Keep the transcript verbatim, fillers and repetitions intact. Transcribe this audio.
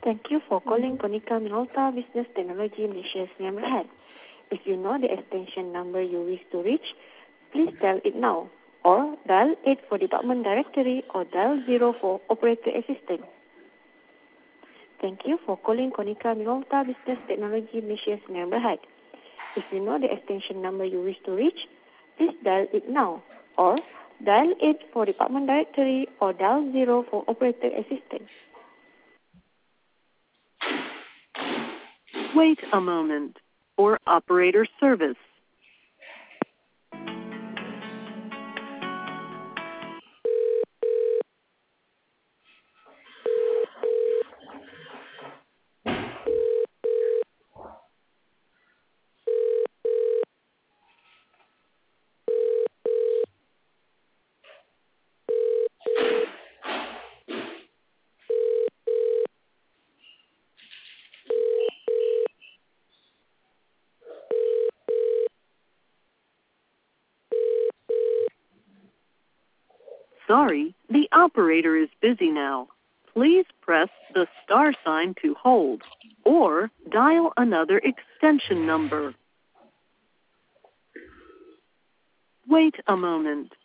Thank you for calling Konica Minolta Business Technology Malaysia Sdn Bhd. If you know the extension number you wish to reach, please dial it now, or dial eight for department directory, or dial zero for operator assistant. Thank you for calling Konica Minolta Business Technology Malaysia Sdn Bhd. If you know the extension number you wish to reach, please dial it now, or dial eight for department directory, or dial zero for operator assistant. Wait a moment for operator service. Sorry, the operator is busy now. Please press the star sign to hold, or dial another extension number. Wait a moment.